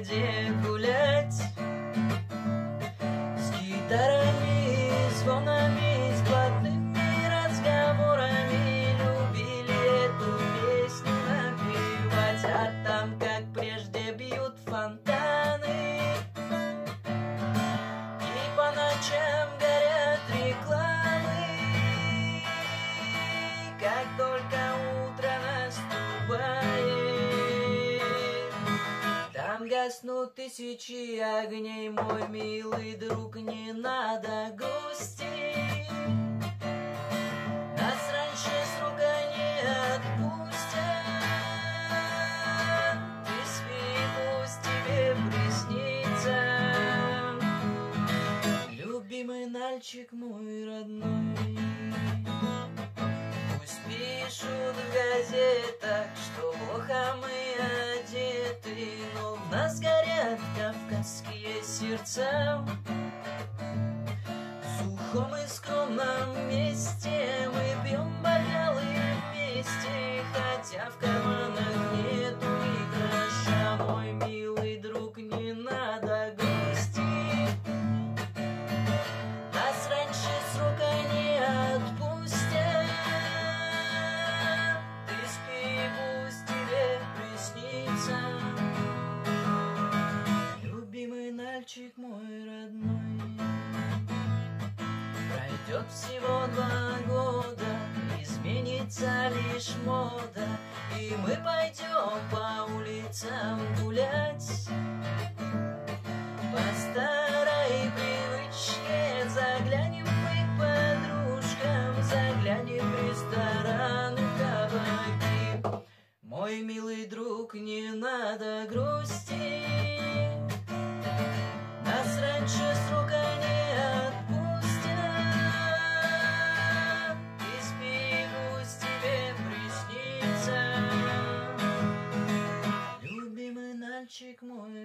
воде гулять. С гитарами, звонами, с блатными разговорами любили эту песню напевать. А там, как прежде, бьют фонтаны, и по ночам горят рекламы. Как только утро наступает, там гаснут тысячи огней. Мой милый друг, не надо грустить, нас раньше с рука не отпустят. Ты спи, пусть тебе приснится, любимый мальчик мой родной. Пусть пишут в газетах, что плохо мы одеты, но в нас горят кавказские сердца. В сухом и скромном месте мы пьем бокалы вместе, хотя в карманах нету ни гроша. Мой милый друг, не надо грустить, нас раньше с рука не отпустят. Ты спи, пусть тебе приснится, любимый мальчик мой родной. Пройдет всего 2 года, изменится лишь мода, и мы пойдем по улицам гулять. По старой привычке заглянем мы к подружкам, заглянем в ресторан, кабаки. Мой милый друг, не надо грустить, нас раньше с рука не отпустят. Ты спи, пусть тебе приснится, любимый мальчик мой